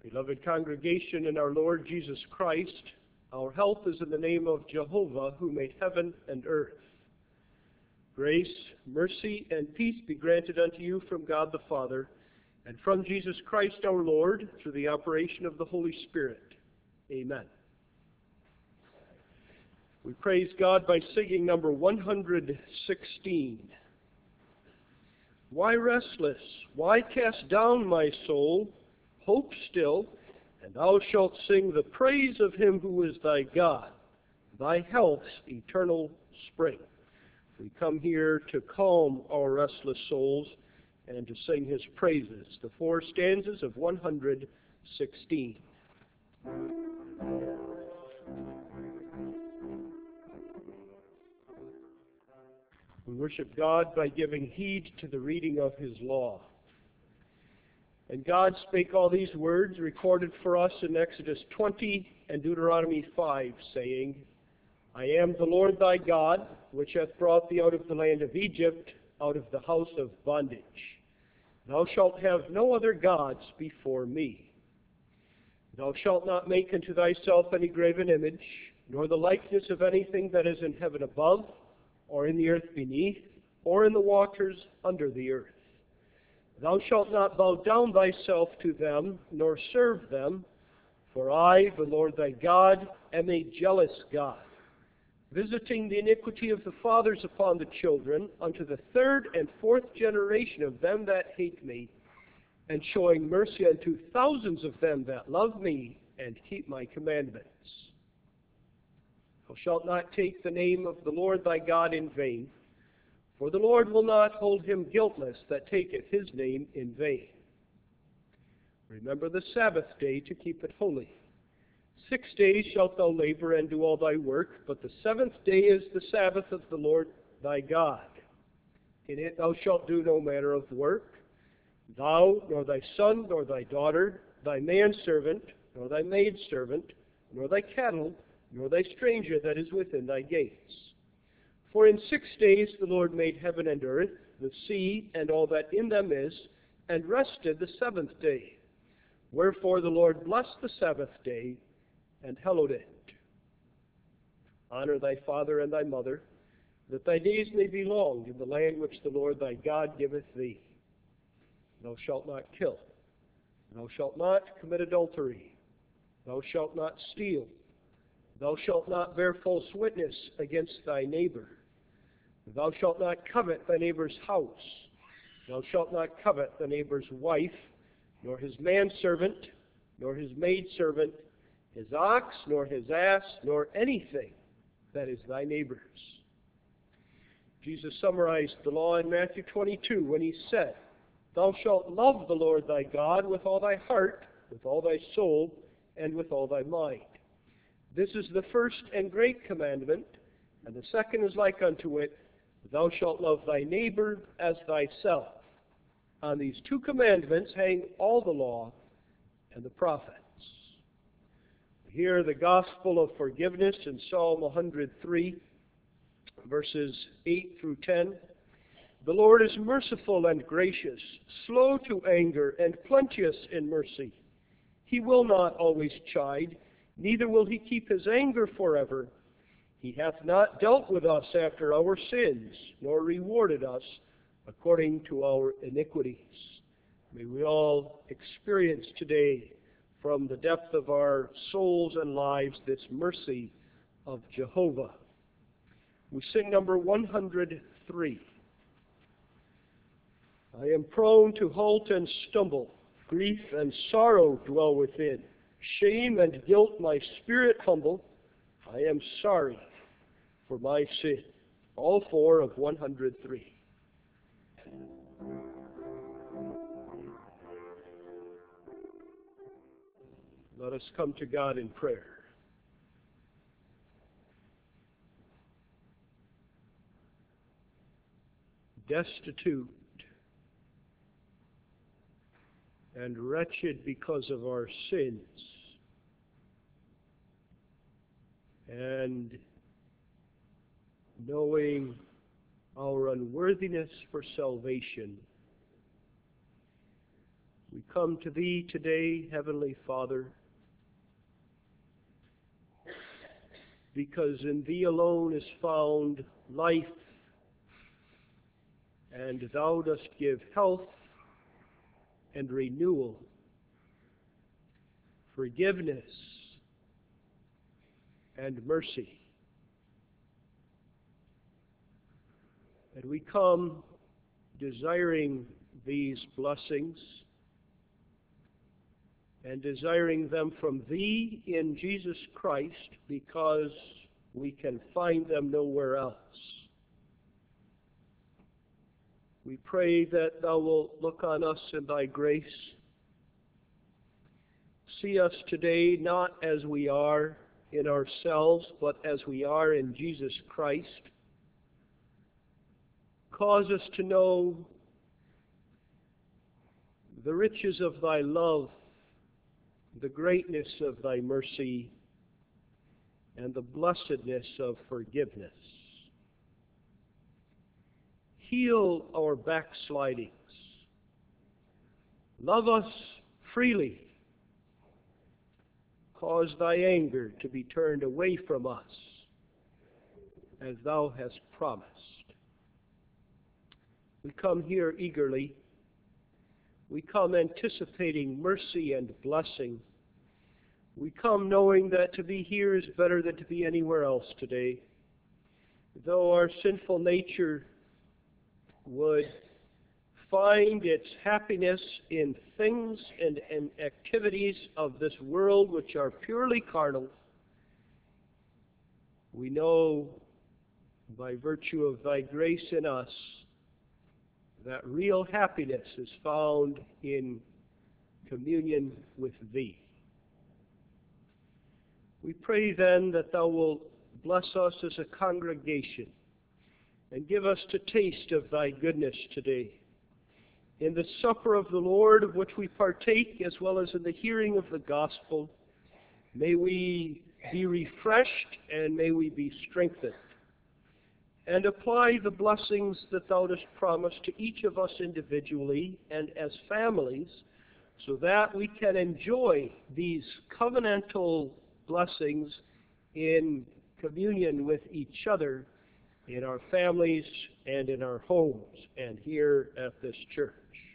Beloved congregation in our Lord Jesus Christ, our health is in the name of Jehovah, who made heaven and earth. Grace, mercy, and peace be granted unto you from God the Father, and from Jesus Christ our Lord, through the operation of the Holy Spirit. Amen. We praise God by singing number 116. Why restless? Why cast down my soul? Hope still, and thou shalt sing the praise of him who is thy God, thy health's eternal spring. We come here to calm our restless souls and to sing his praises, the four stanzas of 116. We worship God by giving heed to the reading of his law. And God spake all these words recorded for us in Exodus 20 and Deuteronomy 5, saying, I am the Lord thy God, which hath brought thee out of the land of Egypt, out of the house of bondage. Thou shalt have no other gods before me. Thou shalt not make unto thyself any graven image, nor the likeness of anything that is in heaven above, or in the earth beneath, or in the waters under the earth. Thou shalt not bow down thyself to them, nor serve them, for I, the Lord thy God, am a jealous God, visiting the iniquity of the fathers upon the children, unto the third and fourth generation of them that hate me, and showing mercy unto thousands of them that love me, and keep my commandments. Thou shalt not take the name of the Lord thy God in vain, for the Lord will not hold him guiltless that taketh his name in vain. Remember the Sabbath day to keep it holy. 6 days shalt thou labor and do all thy work, but the seventh day is the Sabbath of the Lord thy God. In it thou shalt do no manner of work, thou, nor thy son, nor thy daughter, thy manservant, nor thy maidservant, nor thy cattle, nor thy stranger that is within thy gates. For in 6 days the Lord made heaven and earth, the sea, and all that in them is, and rested the seventh day. Wherefore the Lord blessed the Sabbath day, and hallowed it. Honor thy father and thy mother, that thy days may be long in the land which the Lord thy God giveth thee. Thou shalt not kill. Thou shalt not commit adultery. Thou shalt not steal. Thou shalt not bear false witness against thy neighbor. Thou shalt not covet thy neighbor's house. Thou shalt not covet thy neighbor's wife, nor his manservant, nor his maidservant, his ox, nor his ass, nor anything that is thy neighbor's. Jesus summarized the law in Matthew 22 when he said, Thou shalt love the Lord thy God with all thy heart, with all thy soul, and with all thy mind. This is the first and great commandment, and the second is like unto it, Thou shalt love thy neighbor as thyself. On these two commandments hang all the law and the prophets. We hear the gospel of forgiveness in Psalm 103, verses 8 through 10. The Lord is merciful and gracious, slow to anger, and plenteous in mercy. He will not always chide, neither will he keep his anger forever. He hath not dealt with us after our sins, nor rewarded us according to our iniquities. May we all experience today, from the depth of our souls and lives, this mercy of Jehovah. We sing number 103. I am prone to halt and stumble. Grief and sorrow dwell within. Shame and guilt my spirit humble. I am sorry for my sin. All four of 103. Let us come to God in prayer. Destitute and wretched because of our sins, and knowing our unworthiness for salvation, We come to Thee today, Heavenly Father, because in Thee alone is found life, and Thou dost give health and renewal, forgiveness and mercy. And we come desiring these blessings and desiring them from Thee in Jesus Christ, because we can find them nowhere else. We pray that Thou wilt look on us in Thy grace. See us today not as we are in ourselves, but as we are in Jesus Christ. Cause us to know the riches of Thy love, the greatness of Thy mercy, and the blessedness of forgiveness. Heal our backslidings. Love us freely. Cause Thy anger to be turned away from us, as Thou hast promised. We come here eagerly. We come anticipating mercy and blessing. We come knowing that to be here is better than to be anywhere else today. Though our sinful nature would find its happiness in things and activities of this world which are purely carnal, we know by virtue of Thy grace in us that real happiness is found in communion with Thee. We pray then that Thou wilt bless us as a congregation and give us to taste of Thy goodness today. In the supper of the Lord, of which we partake, as well as in the hearing of the gospel, may we be refreshed and may we be strengthened, and apply the blessings that Thou dost promise to each of us individually and as families, so that we can enjoy these covenantal blessings in communion with each other in our families and in our homes and here at this church.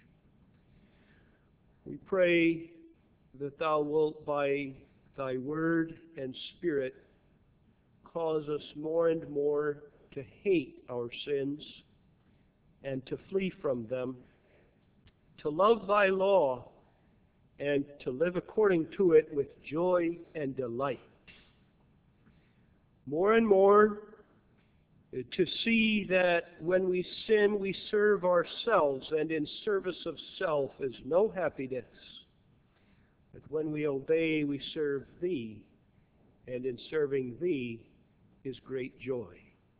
We pray that Thou wilt, by Thy word and Spirit, cause us more and more to hate our sins and to flee from them, to love Thy law and to live according to it with joy and delight. More and more to see that when we sin, we serve ourselves, and in service of self is no happiness. But when we obey, we serve Thee, and in serving Thee is great joy.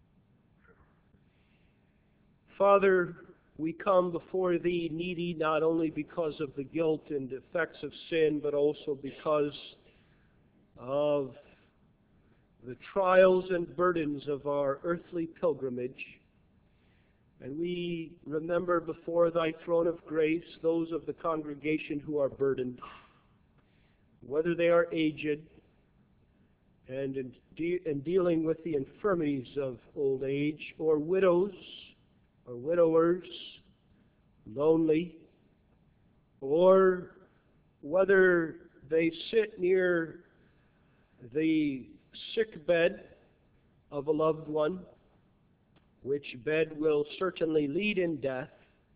Father, we come before Thee needy not only because of the guilt and effects of sin, but also because of the trials and burdens of our earthly pilgrimage. And we remember before Thy throne of grace those of the congregation who are burdened, whether they are aged, and in dealing with the infirmities of old age, or widows, or widowers, lonely, or whether they sit near the sick bed of a loved one, which bed will certainly lead in death,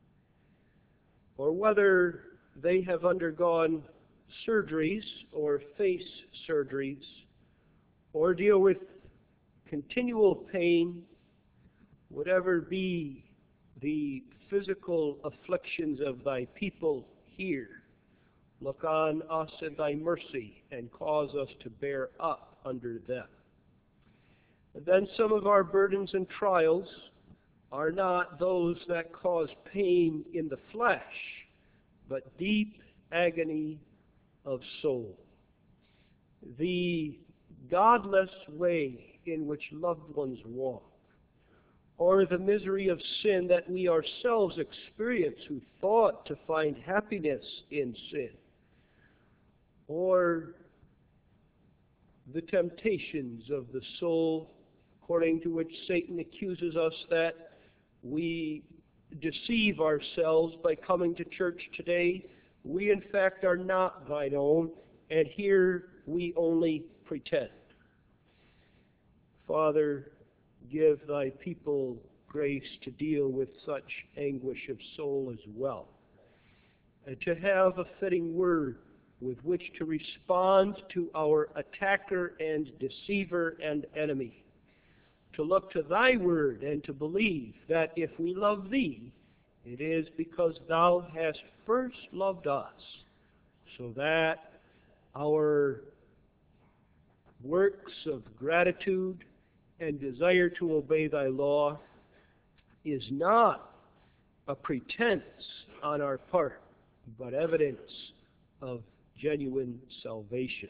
or whether they have undergone surgeries or face surgeries, or deal with continual pain, whatever be the physical afflictions of Thy people here, look on us in Thy mercy and cause us to bear up under them. And then some of our burdens and trials are not those that cause pain in the flesh, but deep agony of soul. The godless way in which loved ones walk, or the misery of sin that we ourselves experience who thought to find happiness in sin, or the temptations of the soul, according to which Satan accuses us that we deceive ourselves by coming to church today. We in fact are not thine own, and here we only pretend. Father, give thy people grace to deal with such anguish of soul as well, and to have a fitting word with which to respond to our attacker and deceiver and enemy, to look to thy word and to believe that if we love thee, it is because thou hast first loved us, so that our works of gratitude and desire to obey thy law is not a pretense on our part, but evidence of genuine salvation.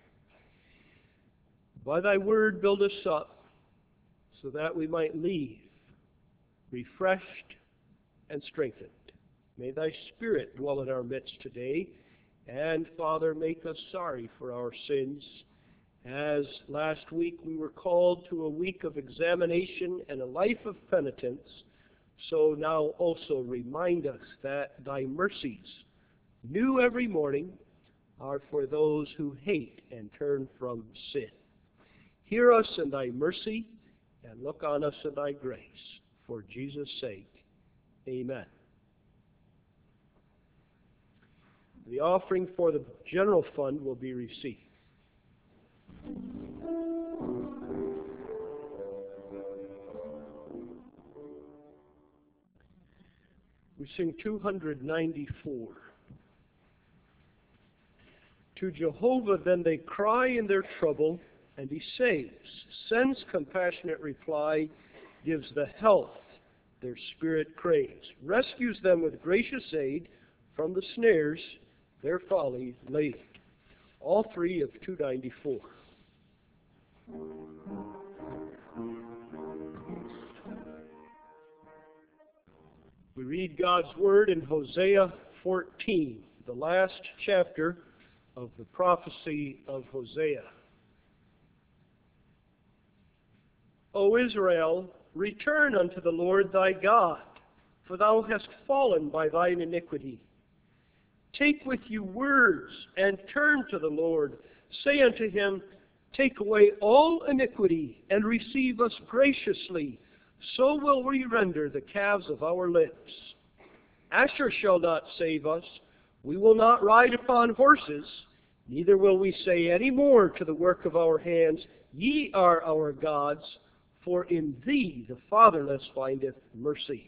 By thy word build us up, so that we might leave refreshed and strengthened. May thy Spirit dwell in our midst today, and, Father, make us sorry for our sins. As last week we were called to a week of examination and a life of penitence, so now also remind us that thy mercies, new every morning, are for those who hate and turn from sin. Hear us in thy mercy, and look on us in thy grace. For Jesus' sake, amen. The offering for the general fund will be received. We sing 294. To Jehovah then they cry in their trouble, and he saves, sends compassionate reply, gives the health their spirit craves, rescues them with gracious aid from the snares their folly laid. All three of 294. We read God's word in Hosea 14, the last chapter of the prophecy of Hosea. O Israel, return unto the Lord thy God, for thou hast fallen by thine iniquity. Take with you words, and turn to the Lord. Say unto him, take away all iniquity, and receive us graciously. So will we render the calves of our lips. Asher shall not save us. We will not ride upon horses, neither will we say any more to the work of our hands, ye are our gods, for in thee the fatherless findeth mercy.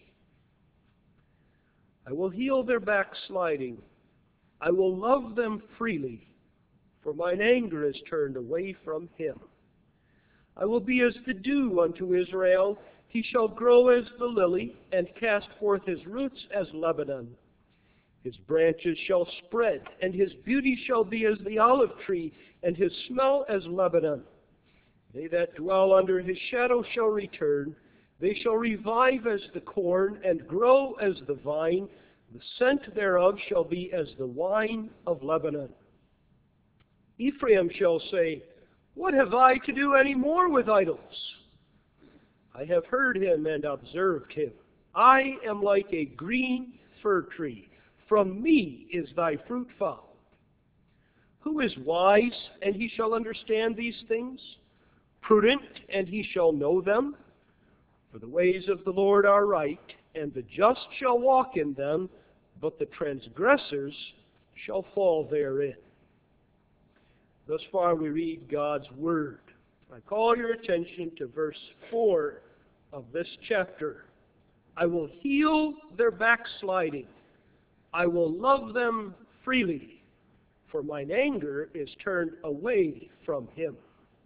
I will heal their backsliding. I will love them freely, for mine anger is turned away from him. I will be as the dew unto Israel. He shall grow as the lily, and cast forth his roots as Lebanon. His branches shall spread, and his beauty shall be as the olive tree, and his smell as Lebanon. They that dwell under his shadow shall return. They shall revive as the corn, and grow as the vine. The scent thereof shall be as the wine of Lebanon. Ephraim shall say, what have I to do any more with idols? I have heard him and observed him. I am like a green fir tree. From me is thy fruit found. Who is wise, and he shall understand these things? Prudent, and he shall know them? For the ways of the Lord are right, and the just shall walk in them, but the transgressors shall fall therein. Thus far we read God's word. I call your attention to verse 4 of this chapter. I will heal their backsliding. I will love them freely, for mine anger is turned away from him.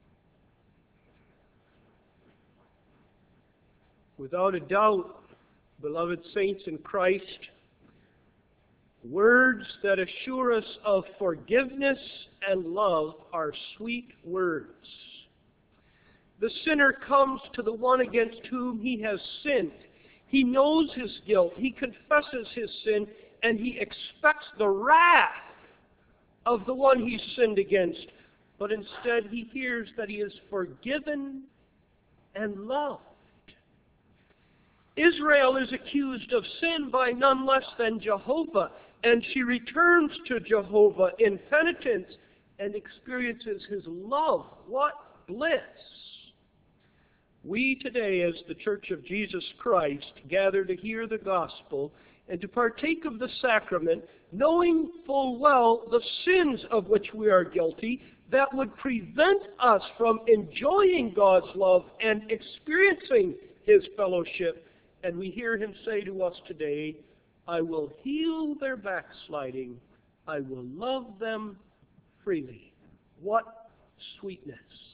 Without a doubt, beloved saints in Christ, words that assure us of forgiveness and love are sweet words. The sinner comes to the one against whom he has sinned. He knows his guilt. He confesses his sin, and he expects the wrath of the one he's sinned against. But instead he hears that he is forgiven and loved. Israel is accused of sin by none less than Jehovah, and she returns to Jehovah in penitence and experiences his love. What bliss! We today, as the Church of Jesus Christ, gather to hear the gospel and to partake of the sacrament, knowing full well the sins of which we are guilty that would prevent us from enjoying God's love and experiencing his fellowship. And we hear him say to us today, I will heal their backsliding. I will love them freely. What sweetness!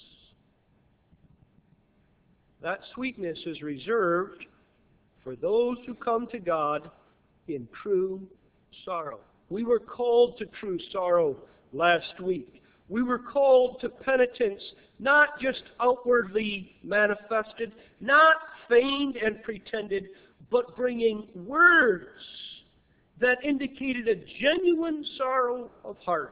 That sweetness is reserved for those who come to God in true sorrow. We were called to true sorrow last week. We were called to penitence, not just outwardly manifested, not feigned and pretended, but bringing words that indicated a genuine sorrow of heart.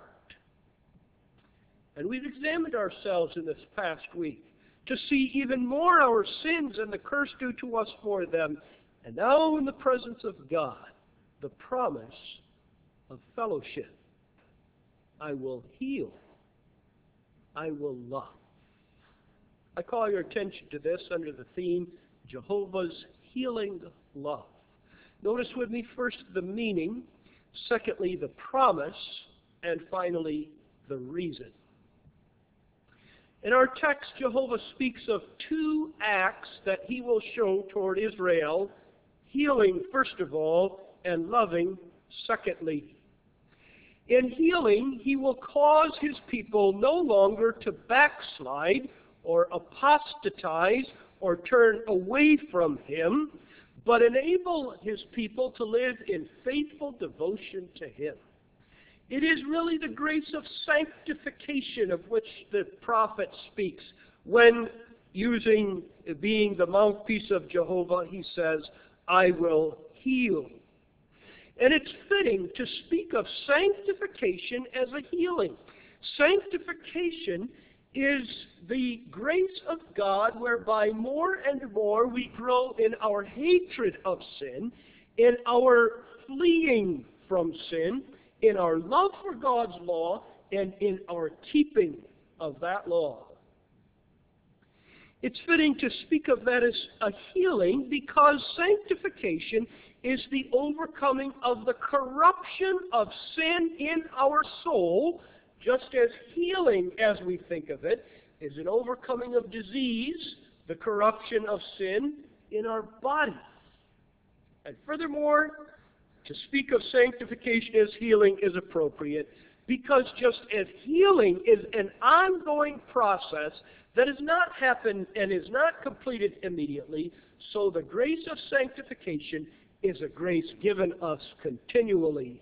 And we've examined ourselves in this past week to see even more our sins and the curse due to us for them. And now in the presence of God, the promise of fellowship. I will heal. I will love. I call your attention to this under the theme, Jehovah's healing love. Notice with me first the meaning, secondly the promise, and finally the reason. In our text, Jehovah speaks of two acts that he will show toward Israel, healing first of all, and loving secondly. In healing, he will cause his people no longer to backslide or apostatize or turn away from him, but enable his people to live in faithful devotion to him. It is really the grace of sanctification of which the prophet speaks when, being the mouthpiece of Jehovah, he says, I will heal. And it's fitting to speak of sanctification as a healing. Sanctification is the grace of God whereby more and more we grow in our hatred of sin, in our fleeing from sin, in our love for God's law, and in our keeping of that law. It's fitting to speak of that as a healing because sanctification is the overcoming of the corruption of sin in our soul, just as healing, as we think of it, is an overcoming of disease, the corruption of sin in our body. And furthermore, to speak of sanctification as healing is appropriate because just as healing is an ongoing process that has not happened and is not completed immediately, so the grace of sanctification is a grace given us continually.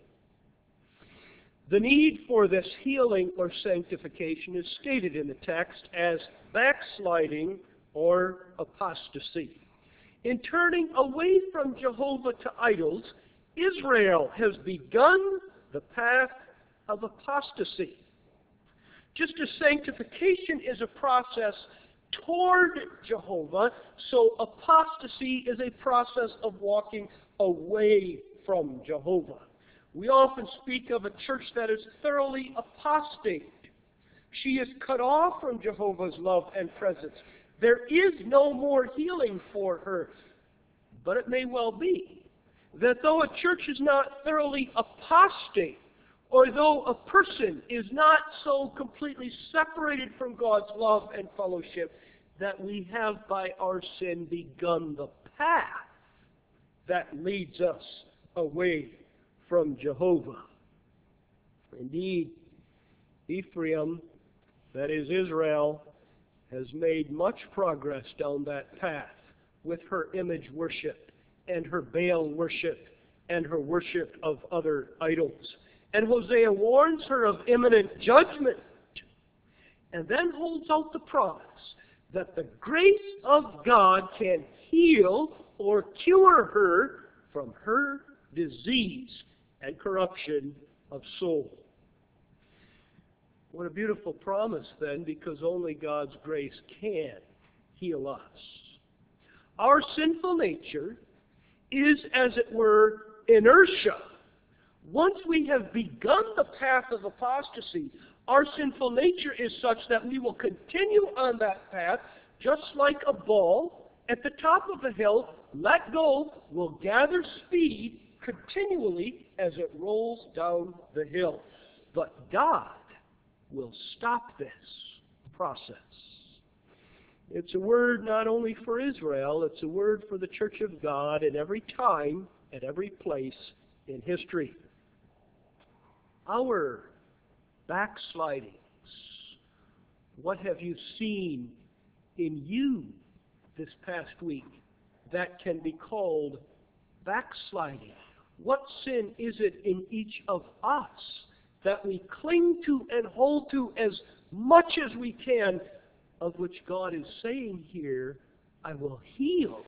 The need for this healing or sanctification is stated in the text as backsliding or apostasy. In turning away from Jehovah to idols, Israel has begun the path of apostasy. Just as sanctification is a process toward Jehovah, so apostasy is a process of walking away from Jehovah. We often speak of a church that is thoroughly apostate. She is cut off from Jehovah's love and presence. There is no more healing for her. But it may well be that though a church is not thoroughly apostate, or though a person is not so completely separated from God's love and fellowship, that we have by our sin begun the path that leads us away from Jehovah. Indeed, Ephraim, that is Israel, has made much progress down that path with her image worship and her Baal worship and her worship of other idols. And Hosea warns her of imminent judgment and then holds out the promise that the grace of God can heal or cure her from her disease and corruption of soul. What a beautiful promise then, because only God's grace can heal us. Our sinful nature is, as it were, inertia. Once we have begun the path of apostasy, our sinful nature is such that we will continue on that path just like a ball at the top of a hill. Let go, will gather speed continually as it rolls down the hill. But God will stop this process. It's a word not only for Israel, it's a word for the Church of God in every time, at every place in history. Our backslidings, what have you seen in you this past week that can be called backsliding? What sin is it in each of us that we cling to and hold to as much as we can, of which God is saying here, I will heal?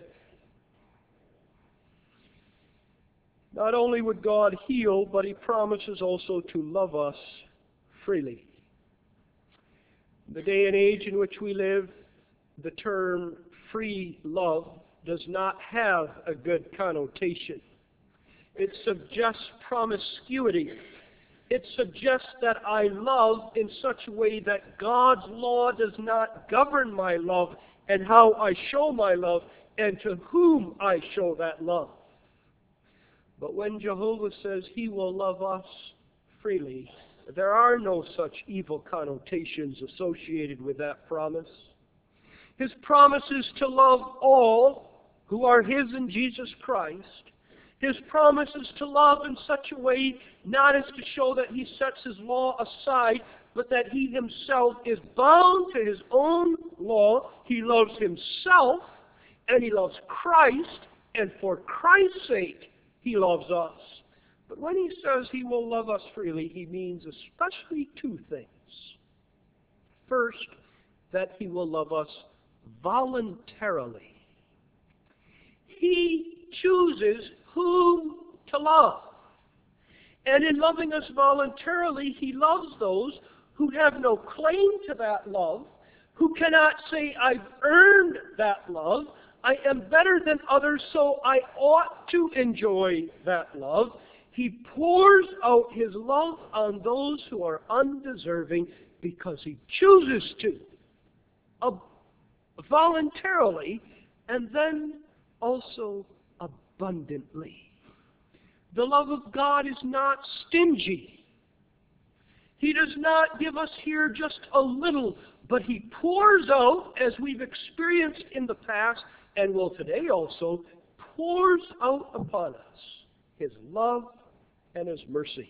Not only would God heal, but He promises also to love us freely. In the day and age in which we live, the term free love does not have a good connotation. It suggests promiscuity. It suggests that I love in such a way that God's law does not govern my love and how I show my love and to whom I show that love. But when Jehovah says He will love us freely, there are no such evil connotations associated with that promise. His promise is to love all who are His in Jesus Christ. His promise is to love in such a way, not as to show that He sets His law aside, but that He Himself is bound to His own law. He loves Himself, and He loves Christ, and for Christ's sake, He loves us. But when He says He will love us freely, He means especially two things. First, that He will love us voluntarily. He chooses whom to love. And in loving us voluntarily, He loves those who have no claim to that love, who cannot say, I've earned that love, I am better than others, so I ought to enjoy that love. He pours out His love on those who are undeserving because He chooses to, voluntarily, and then also abundantly. The love of God is not stingy. He does not give us here just a little, but He pours out, as we've experienced in the past, and will today also, pours out upon us His love and His mercy.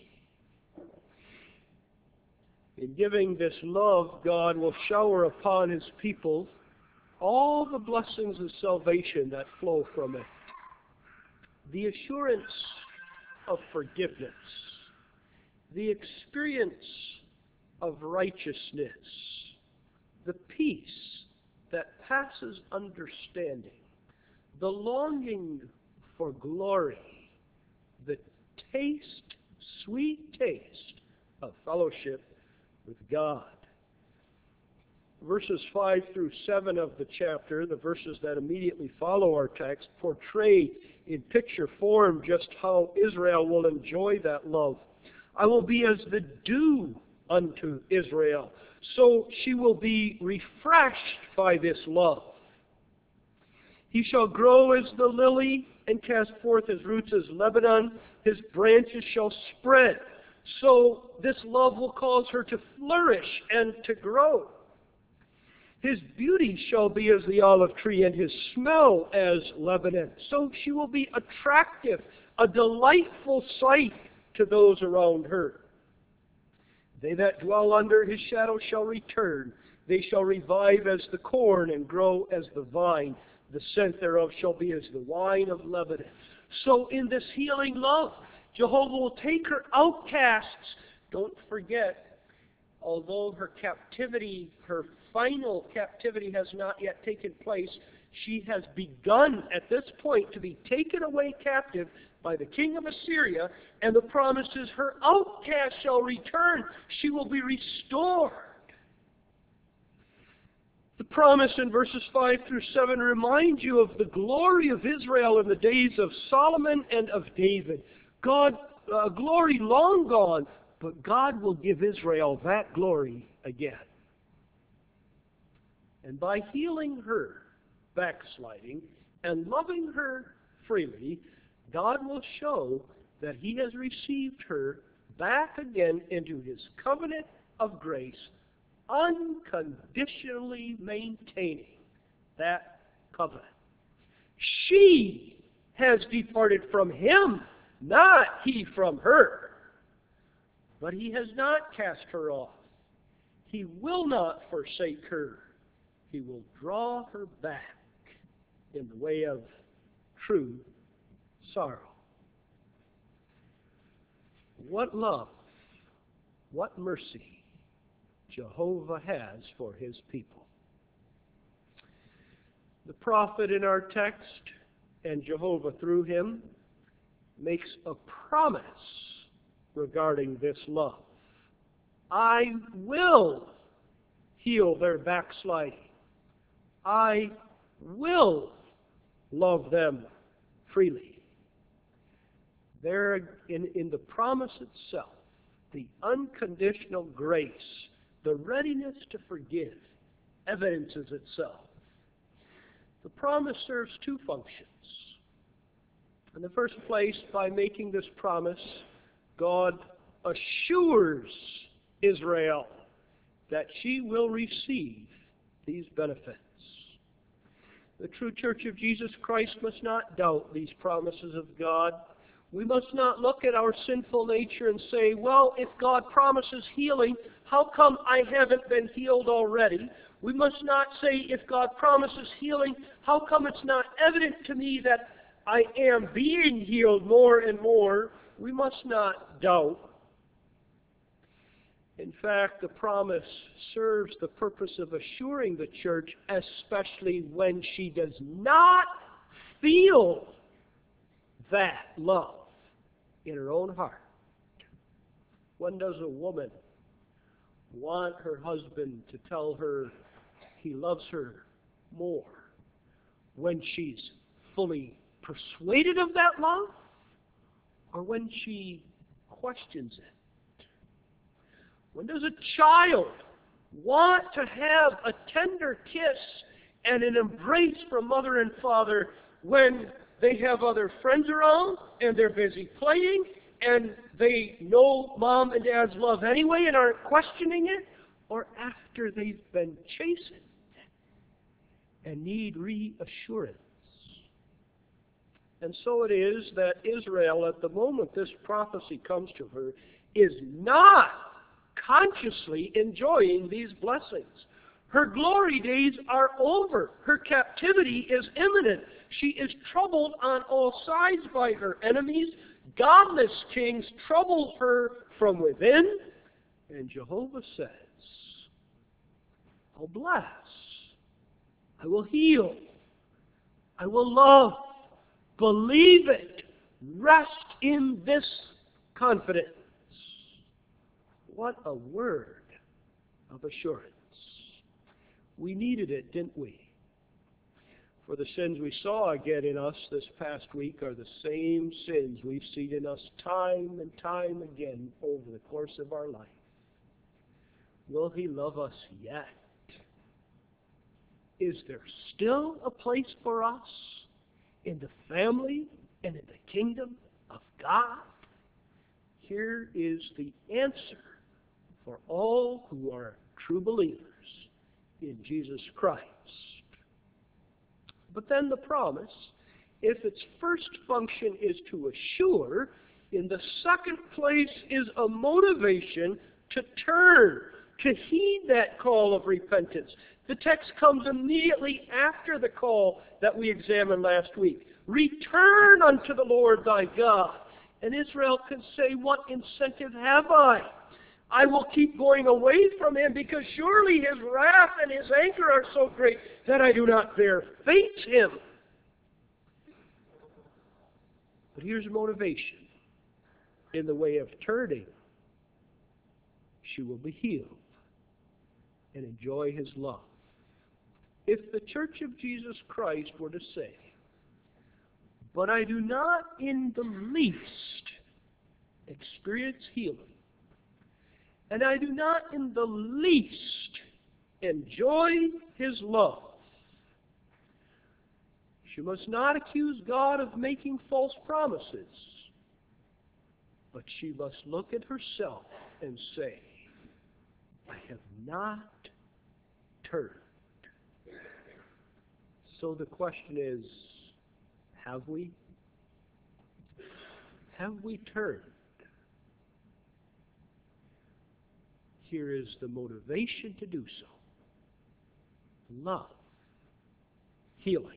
In giving this love, God will shower upon His people all the blessings of salvation that flow from it. The assurance of forgiveness, the experience of righteousness, the peace that passes understanding, the longing for glory, the taste, sweet taste of fellowship with God. Verses 5 through 7 of the chapter, the verses that immediately follow our text, portray in picture form just how Israel will enjoy that love. I will be as the dew unto Israel, so she will be refreshed by this love. He shall grow as the lily and cast forth his roots as Lebanon. His branches shall spread. So this love will cause her to flourish and to grow. His beauty shall be as the olive tree, and his smell as Lebanon. So she will be attractive, a delightful sight to those around her. They that dwell under his shadow shall return. They shall revive as the corn and grow as the vine. The scent thereof shall be as the wine of Lebanon. So in this healing love, Jehovah will take her outcasts. Don't forget, although her captivity, her final captivity has not yet taken place, she has begun at this point to be taken away captive by the king of Assyria, and the promise is her outcast shall return. She will be restored. The promise in verses 5 through 7 reminds you of the glory of Israel in the days of Solomon and of David. Glory long gone, but God will give Israel that glory again. And by healing her backsliding and loving her freely, God will show that He has received her back again into His covenant of grace, unconditionally maintaining that covenant. She has departed from Him, not He from her. But He has not cast her off. He will not forsake her. He will draw her back in the way of true sorrow. What love, what mercy Jehovah has for His people. The prophet in our text, and Jehovah through him, makes a promise regarding this love. I will heal their backsliding. I will love them freely. There, in the promise itself, the unconditional grace, the readiness to forgive, evidences itself. The promise serves two functions. In the first place, by making this promise, God assures Israel that she will receive these benefits. The true Church of Jesus Christ must not doubt these promises of God. We must not look at our sinful nature and say, well, if God promises healing, how come I haven't been healed already? We must not say, if God promises healing, how come it's not evident to me that I am being healed more and more? We must not doubt. In fact, the promise serves the purpose of assuring the church, especially when she does not feel that love in her own heart. When does a woman want her husband to tell her he loves her more? When she's fully persuaded of that love? Or when she questions it? When does a child want to have a tender kiss and an embrace from mother and father when they have other friends around and they're busy playing and they know mom and dad's love anyway and aren't questioning it? Or after they've been chastened and need reassurance? And so it is that Israel, at the moment this prophecy comes to her, is not consciously enjoying these blessings. Her glory days are over. Her captivity is imminent. She is troubled on all sides by her enemies. Godless kings trouble her from within. And Jehovah says, I'll bless. I will heal. I will love. Believe it. Rest in this confidence. What a word of assurance. We needed it, didn't we? For the sins we saw again in us this past week are the same sins we've seen in us time and time again over the course of our life. Will He love us yet? Is there still a place for us in the family and in the kingdom of God? Here is the answer for all who are true believers in Jesus Christ. But then the promise, if its first function is to assure, in the second place is a motivation to turn, to heed that call of repentance. The text comes immediately after the call that we examined last week. Return unto the Lord thy God. And Israel can say, what incentive have I? I will keep going away from him, because surely his wrath and his anger are so great that I do not dare face him. But here's motivation. In the way of turning, she will be healed and enjoy his love. If the Church of Jesus Christ were to say, but I do not in the least experience healing, and I do not in the least enjoy his love, she must not accuse God of making false promises, but she must look at herself and say, I have not turned. So the question is, have we? Have we turned? Here is the motivation to do so. Love. Healing.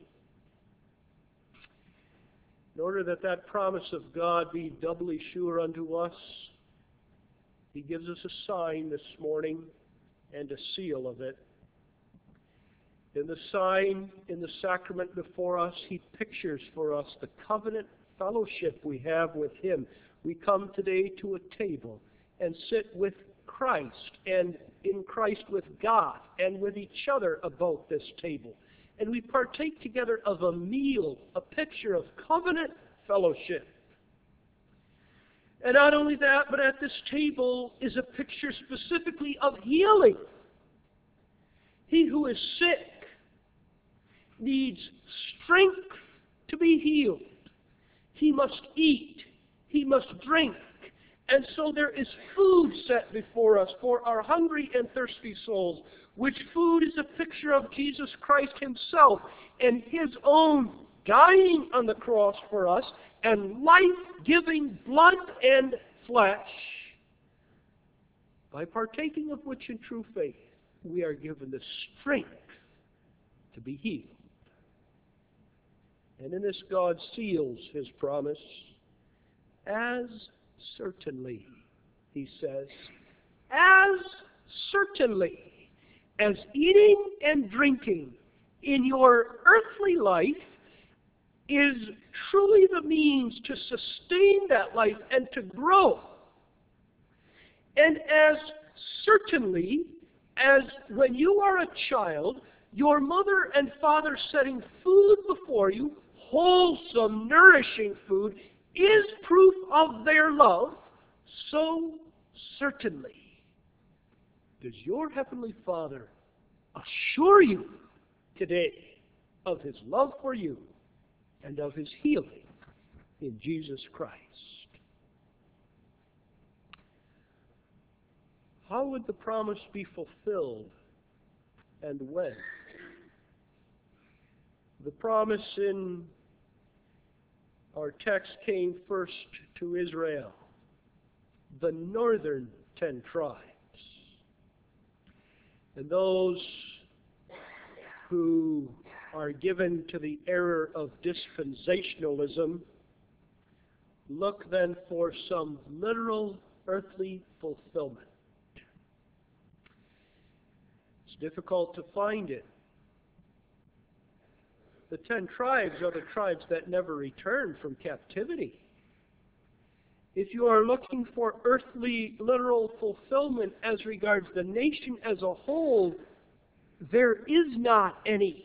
In order that that promise of God be doubly sure unto us, he gives us a sign this morning and a seal of it. In the sign, in the sacrament before us, he pictures for us the covenant fellowship we have with him. We come today to a table and sit with Christ, and in Christ with God, and with each other about this table. And we partake together of a meal, a picture of covenant fellowship. And not only that, but at this table is a picture specifically of healing. He who is sick needs strength to be healed. He must eat. He must drink. And so there is food set before us for our hungry and thirsty souls, which food is a picture of Jesus Christ himself and his own dying on the cross for us and life-giving blood and flesh, by partaking of which in true faith we are given the strength to be healed. And in this God seals his promise, as certainly, he says, as certainly as eating and drinking in your earthly life is truly the means to sustain that life and to grow. And as certainly as when you are a child, your mother and father setting food before you, wholesome, nourishing food, is proof of their love, so certainly does your Heavenly Father assure you today of his love for you and of his healing in Jesus Christ. How would the promise be fulfilled, and when? The promise in our text came first to Israel, the northern 10 tribes. And those who are given to the error of dispensationalism look then for some literal earthly fulfillment. It's difficult to find it. The 10 tribes are the tribes that never returned from captivity. If you are looking for earthly, literal fulfillment as regards the nation as a whole, there is not any.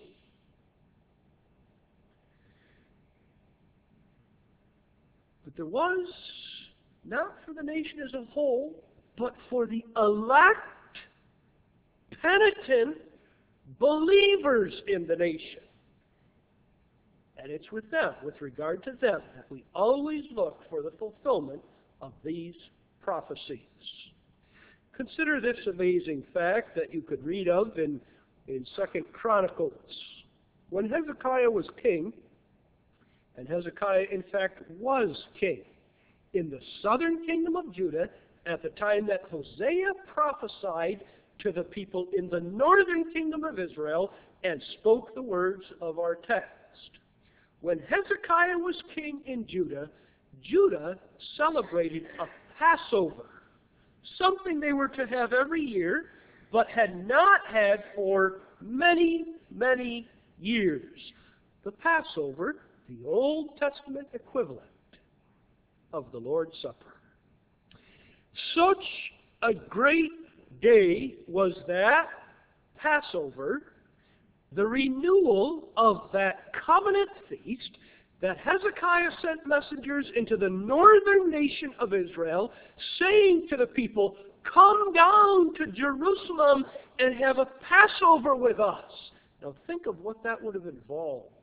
But there was, not for the nation as a whole, but for the elect, penitent believers in the nation. And it's with them, with regard to them, that we always look for the fulfillment of these prophecies. Consider this amazing fact that you could read of in 2 Chronicles. When Hezekiah was king, and Hezekiah in fact was king, in the southern kingdom of Judah, at the time that Hosea prophesied to the people in the northern kingdom of Israel and spoke the words of our text. When Hezekiah was king in Judah, Judah celebrated a Passover, something they were to have every year, but had not had for many, many years. The Passover, the Old Testament equivalent of the Lord's Supper. Such a great day was that Passover, the renewal of that covenant feast, that Hezekiah sent messengers into the northern nation of Israel, saying to the people, "Come down to Jerusalem and have a Passover with us." Now think of what that would have involved.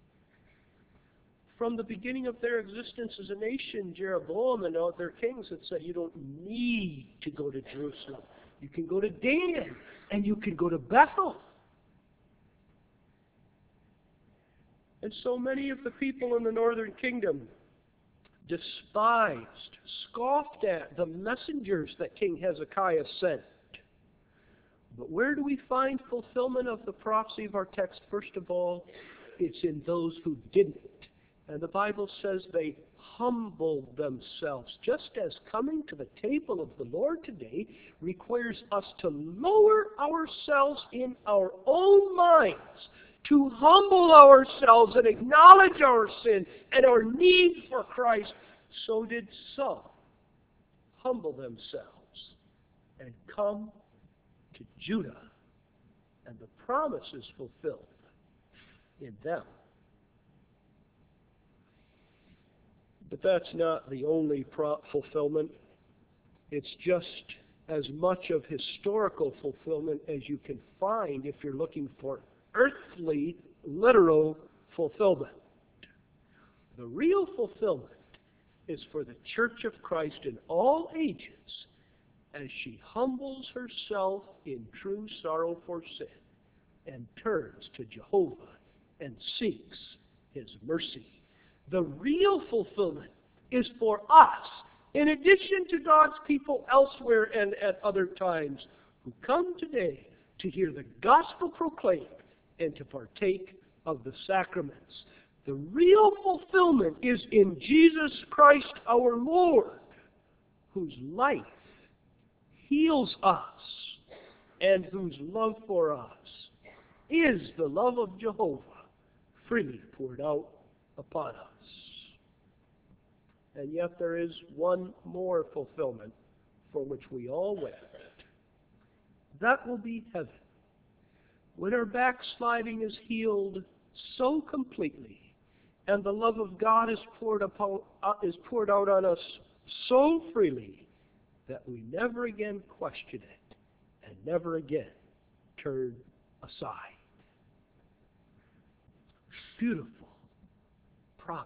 From the beginning of their existence as a nation, Jeroboam and all their kings had said, you don't need to go to Jerusalem. You can go to Dan, and you can go to Bethel. And so many of the people in the northern kingdom despised, scoffed at the messengers that King Hezekiah sent. But where do we find fulfillment of the prophecy of our text? First of all, it's in those who didn't. And the Bible says they humbled themselves, just as coming to the table of the Lord today requires us to lower ourselves in our own minds, to humble ourselves and acknowledge our sin and our need for Christ. So did some humble themselves and come to Judah, and the promise is fulfilled in them. But that's not the only fulfillment. It's just as much of historical fulfillment as you can find if you're looking for earthly, literal fulfillment. The real fulfillment is for the Church of Christ in all ages as she humbles herself in true sorrow for sin and turns to Jehovah and seeks His mercy. The real fulfillment is for us, in addition to God's people elsewhere and at other times, who come today to hear the gospel proclaimed and to partake of the sacraments. The real fulfillment is in Jesus Christ our Lord, whose life heals us and whose love for us is the love of Jehovah freely poured out upon us. And yet there is one more fulfillment for which we all wait. That will be heaven. When our backsliding is healed so completely, and the love of God is poured out on us so freely, that we never again question it and never again turn aside. Beautiful promise.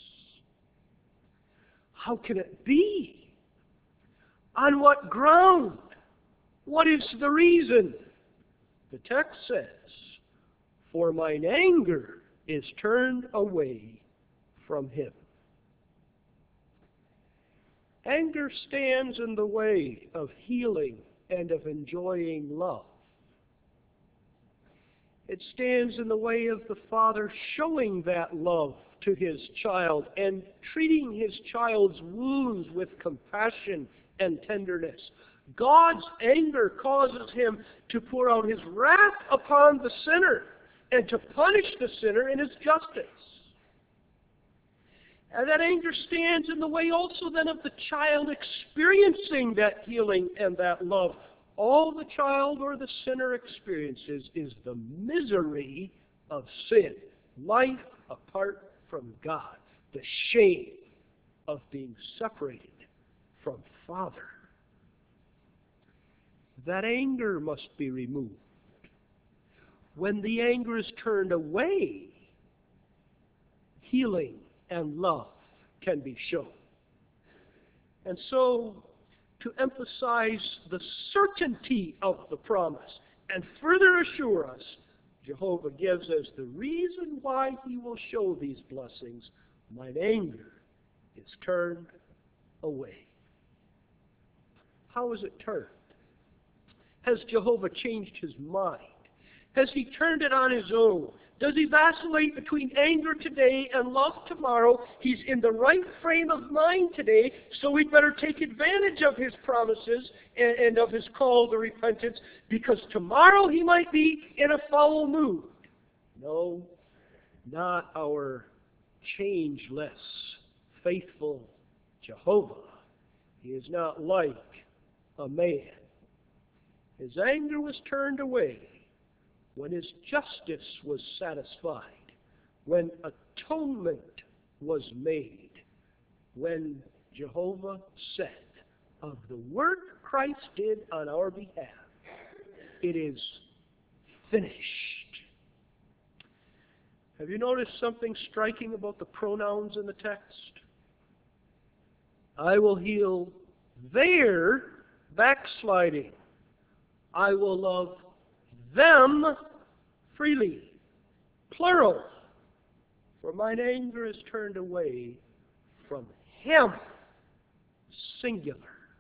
How can it be? On what ground? What is the reason? The text says, "For mine anger is turned away from him." Anger stands in the way of healing and of enjoying love. It stands in the way of the Father showing that love to His child and treating His child's wounds with compassion and tenderness. God's anger causes Him to pour out His wrath upon the sinner and to punish the sinner in His justice. And that anger stands in the way also then of the child experiencing that healing and that love. All the child or the sinner experiences is the misery of sin, life apart from God, the shame of being separated from Father. That anger must be removed. When the anger is turned away, healing and love can be shown. And so, to emphasize the certainty of the promise and further assure us, Jehovah gives us the reason why He will show these blessings. Mine anger is turned away. How is it turned? Has Jehovah changed His mind? Has He turned it on His own? Does he vacillate between anger today and love tomorrow? He's in the right frame of mind today, so we'd better take advantage of his promises and of his call to repentance, because tomorrow he might be in a foul mood. No, not our changeless, faithful Jehovah. He is not like a man. His anger was turned away when his justice was satisfied, when atonement was made, when Jehovah said of the work Christ did on our behalf, it is finished. Have you noticed something striking about the pronouns in the text? I will heal their backsliding. I will love them freely. Plural. For mine anger is turned away from him. Singular.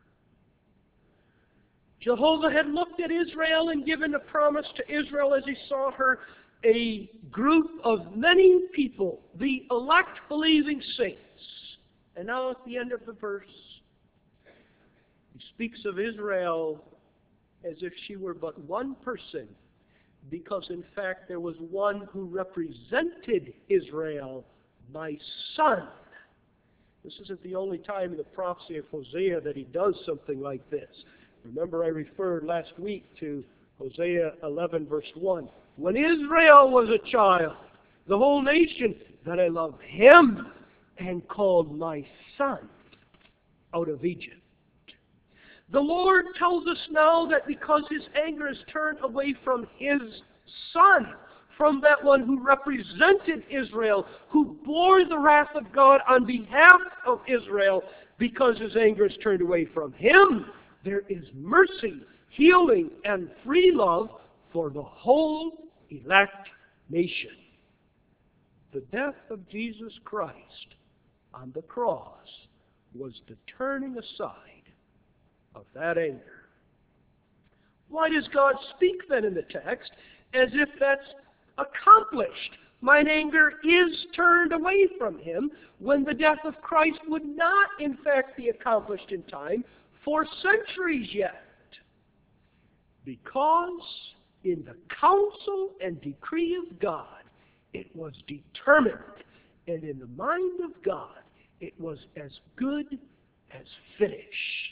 Jehovah had looked at Israel and given a promise to Israel as he saw her, a group of many people, the elect believing saints. And now at the end of the verse, he speaks of Israel as if she were but one person, because in fact there was one who represented Israel, my son. This isn't the only time in the prophecy of Hosea that he does something like this. Remember, I referred last week to Hosea 11 verse 1. When Israel was a child, the whole nation, that I loved him and called my son out of Egypt. The Lord tells us now that because his anger is turned away from his son, from that one who represented Israel, who bore the wrath of God on behalf of Israel, because his anger is turned away from him, there is mercy, healing, and free love for the whole elect nation. The death of Jesus Christ on the cross was the turning aside of that anger. Why does God speak then in the text as if that's accomplished? Mine anger is turned away from him, when the death of Christ would not in fact be accomplished in time for centuries yet. Because in the counsel and decree of God, it was determined, and in the mind of God, it was as good as finished.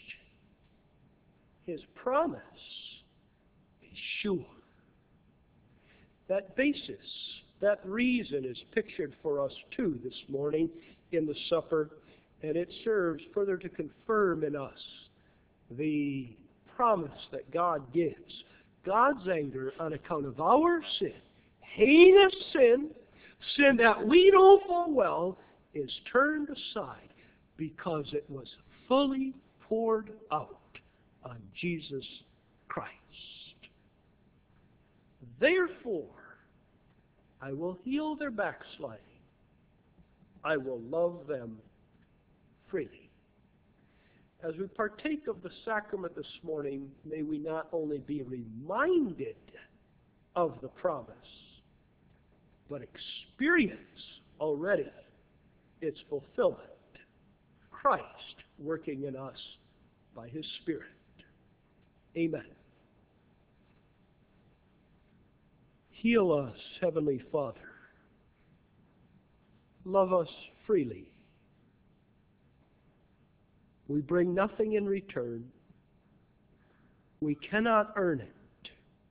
His promise is sure. That basis, that reason is pictured for us too this morning in the supper, and it serves further to confirm in us the promise that God gives. God's anger on account of our sin, heinous sin, sin that we know full well, is turned aside because it was fully poured out on Jesus Christ. Therefore, I will heal their backsliding. I will love them freely. As we partake of the sacrament this morning, may we not only be reminded of the promise, but experience already its fulfillment. Christ working in us by his Spirit. Amen. Heal us, Heavenly Father. Love us freely. We bring nothing in return. We cannot earn it.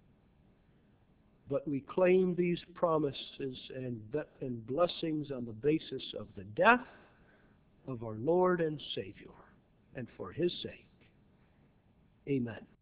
But we claim these promises and blessings on the basis of the death of our Lord and Savior, and for his sake. Amen.